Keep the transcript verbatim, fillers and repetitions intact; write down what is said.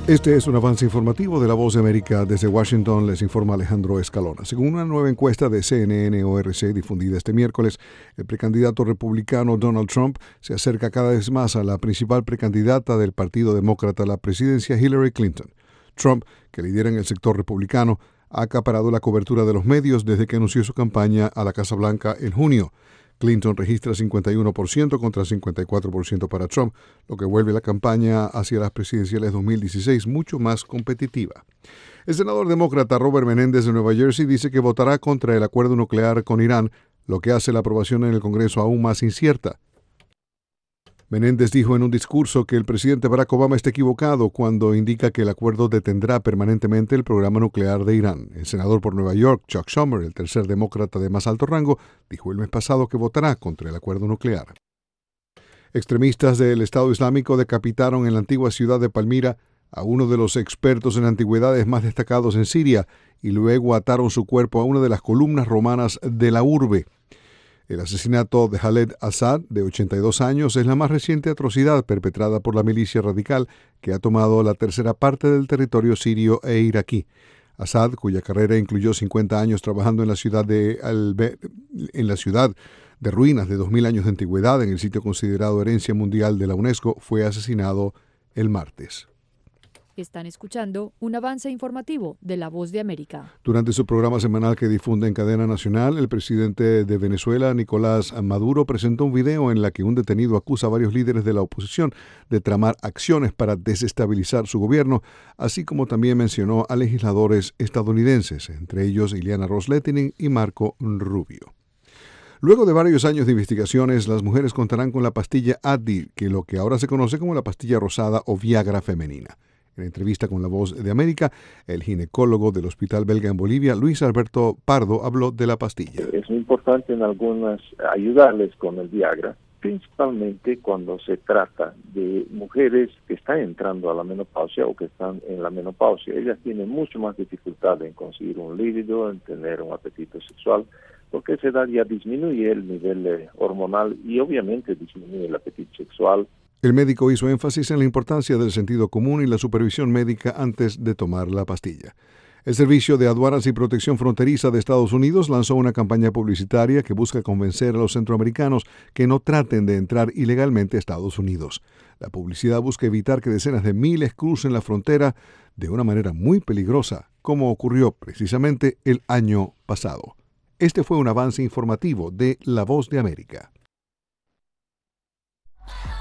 Este es un avance informativo de La Voz de América. Desde Washington les informa Alejandro Escalona. Según una nueva encuesta de C N N O R C difundida este miércoles, el precandidato republicano Donald Trump se acerca cada vez más a la principal precandidata del Partido Demócrata a la presidencia, Hillary Clinton. Trump, que lidera en el sector republicano, ha acaparado la cobertura de los medios desde que anunció su campaña a la Casa Blanca en junio. Clinton registra cincuenta y uno por ciento contra cincuenta y cuatro por ciento para Trump, lo que vuelve la campaña hacia las presidenciales dos mil dieciséis mucho más competitiva. El senador demócrata Robert Menéndez de Nueva Jersey dice que votará contra el acuerdo nuclear con Irán, lo que hace la aprobación en el Congreso aún más incierta. Menéndez dijo en un discurso que el presidente Barack Obama está equivocado cuando indica que el acuerdo detendrá permanentemente el programa nuclear de Irán. El senador por Nueva York, Chuck Schumer, el tercer demócrata de más alto rango, dijo el mes pasado que votará contra el acuerdo nuclear. Extremistas del Estado Islámico decapitaron en la antigua ciudad de Palmira a uno de los expertos en antigüedades más destacados en Siria y luego ataron su cuerpo a una de las columnas romanas de la urbe. El asesinato de Khaled Assad, de ochenta y dos años, es la más reciente atrocidad perpetrada por la milicia radical que ha tomado la tercera parte del territorio sirio e iraquí. Assad, cuya carrera incluyó cincuenta años trabajando en la ciudad de Albe, en la ciudad de ruinas de dos mil años de antigüedad en el sitio considerado herencia mundial de la UNESCO, fue asesinado el martes. Están escuchando un avance informativo de La Voz de América. Durante su programa semanal que difunde en cadena nacional, el presidente de Venezuela, Nicolás Maduro, presentó un video en la que un detenido acusa a varios líderes de la oposición de tramar acciones para desestabilizar su gobierno, así como también mencionó a legisladores estadounidenses, entre ellos Ileana Ros-Lehtinen y Marco Rubio. Luego de varios años de investigaciones, las mujeres contarán con la pastilla Advil, que es lo que ahora se conoce como la pastilla rosada o Viagra femenina. En entrevista con La Voz de América, el ginecólogo del Hospital Belga en Bolivia, Luis Alberto Pardo, habló de la pastilla. Es muy importante en algunas ayudarles con el Viagra, principalmente cuando se trata de mujeres que están entrando a la menopausia o que están en la menopausia. Ellas tienen mucho más dificultad en conseguir un líbido, en tener un apetito sexual, porque a esa edad ya disminuye el nivel eh, hormonal y obviamente disminuye el apetito sexual. El médico hizo énfasis en la importancia del sentido común y la supervisión médica antes de tomar la pastilla. El Servicio de Aduanas y Protección Fronteriza de Estados Unidos lanzó una campaña publicitaria que busca convencer a los centroamericanos que no traten de entrar ilegalmente a Estados Unidos. La publicidad busca evitar que decenas de miles crucen la frontera de una manera muy peligrosa, como ocurrió precisamente el año pasado. Este fue un avance informativo de La Voz de América.